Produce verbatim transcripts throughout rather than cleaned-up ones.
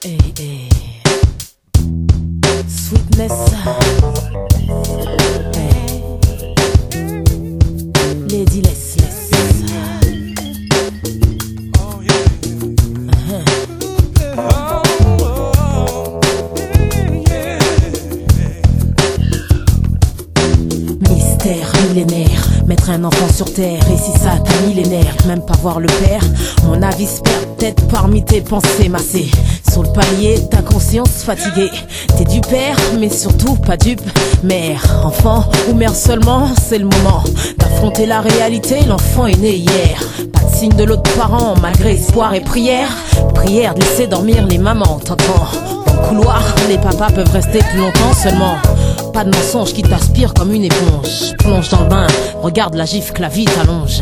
Hey, hey. Sweetness. Hey. Lady Less Less. Uh-huh. Mystère millénaire, mettre un enfant sur terre, et si ça t'a millénaire, même pas voir le père, mon avis se perd peut-être parmi tes pensées massées. Sur le palier, ta conscience fatiguée, t'es du père, mais surtout pas dupe. Mère, enfant ou mère seulement, c'est le moment d'affronter la réalité, l'enfant est né hier. Pas de signe de l'autre parent, malgré espoir et prière. Prière de laisser dormir les mamans, t'entends? Dans le couloir, les papas peuvent rester plus longtemps seulement. Pas de mensonge qui t'aspire comme une éponge. Plonge dans le bain, regarde la gifle que la vie t'allonge.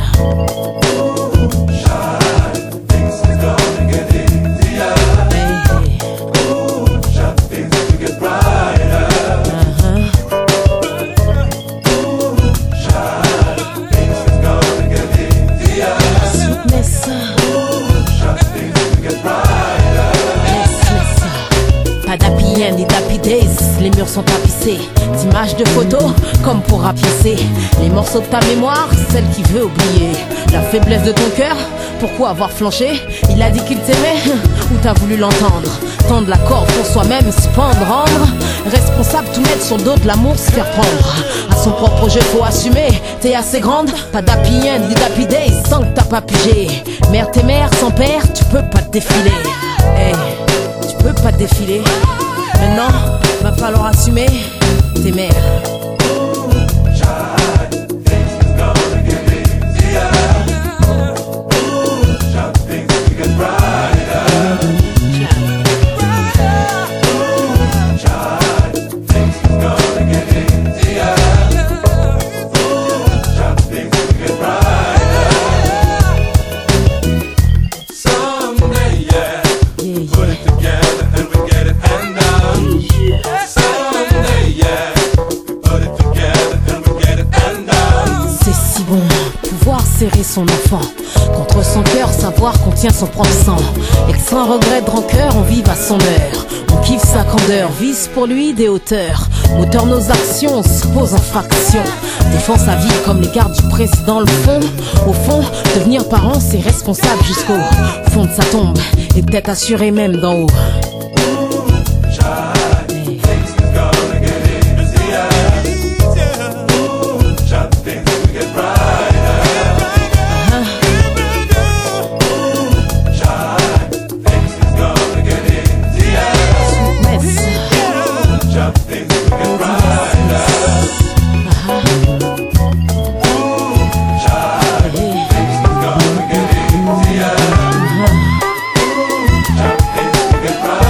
Des Happy Days, les murs sont tapissés d'images de photos comme pour rapiécer les morceaux de ta mémoire, celle qui veut oublier la faiblesse de ton cœur. Pourquoi avoir flanché? Il a dit qu'il t'aimait ou t'as voulu l'entendre? Tendre la corde pour soi-même, se pendre, rendre responsable, tout mettre sur le dos de l'amour, se faire prendre à son propre jeu, faut assumer. T'es assez grande, pas d'happy end, des happy days sans que t'as pas pigé. Mère t'es mère, sans père, tu peux pas te défiler. Hey, tu peux pas te défiler. Maintenant, va falloir assumer tes mères. Serrer son enfant contre son cœur, savoir qu'on tient son propre sang, et que sans regret de rancœur on vive à son heure. On kiffe sa candeur, vise pour lui des hauteurs. Moteur nos actions, on se pose en faction. Défend sa vie comme les gardes du président le font. Au fond, devenir parent c'est responsable jusqu'au fond de sa tombe, et peut-être assuré même d'en haut. Goodbye.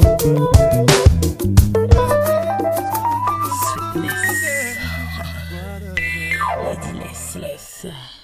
Lady Less, Less.